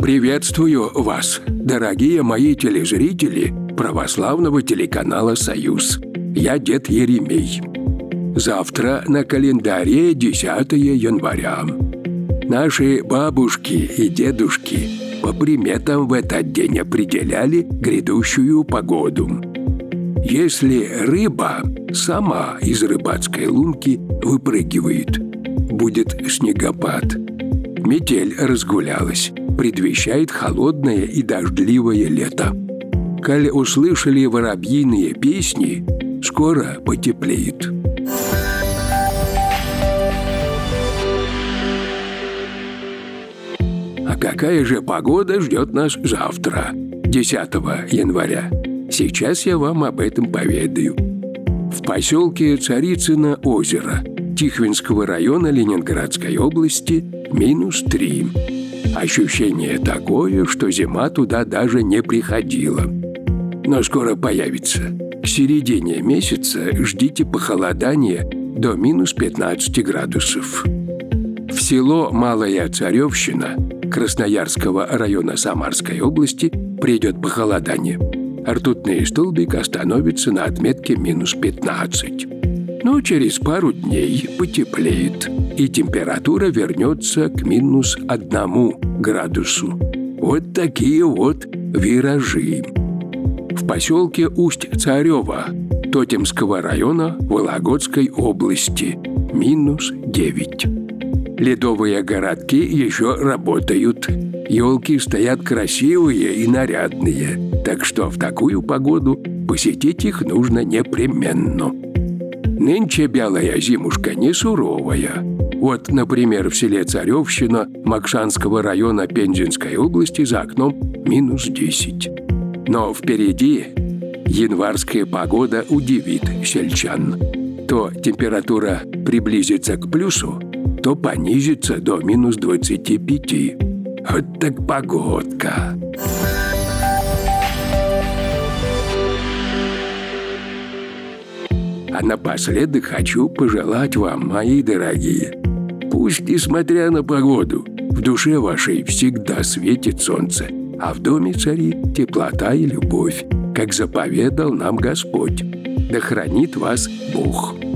Приветствую вас, дорогие мои телезрители православного телеканала «Союз». Я дед Еремей. Завтра на календаре 10 января. Наши бабушки и дедушки по приметам в этот день определяли грядущую погоду. Если рыба сама из рыбацкой лунки выпрыгивает, будет снегопад. Метель разгулялась, предвещает холодное и дождливое лето. Коль услышали воробьиные песни, скоро потеплеет. А какая же погода ждет нас завтра, 10 января? Сейчас я вам об этом поведаю. В поселке Царицыно озеро Тихвинского района Ленинградской области -3. Ощущение такое, что зима туда даже не приходила. Но скоро появится. К середине месяца ждите похолодания до -15 градусов. В село Малая Царевщина Красноярского района Самарской области придет похолодание. Ртутный столбик остановится на отметке -15. Но через пару дней потеплеет, и температура вернется к -1 градусу. Вот такие вот виражи. В поселке Усть-Царево Тотемского района Вологодской области -9. Ледовые городки еще работают. Елки стоят красивые и нарядные, так что в такую погоду посетить их нужно непременно. Нынче белая зимушка не суровая. Вот, например, в селе Царевщина Макшанского района Пензенской области за окном -10. Но впереди январская погода удивит сельчан. То температура приблизится к плюсу, то понизится до -25. Вот так погодка. А напоследок хочу пожелать вам, мои дорогие, пусть, несмотря на погоду, в душе вашей всегда светит солнце, а в доме царит теплота и любовь, как заповедал нам Господь. Да хранит вас Бог.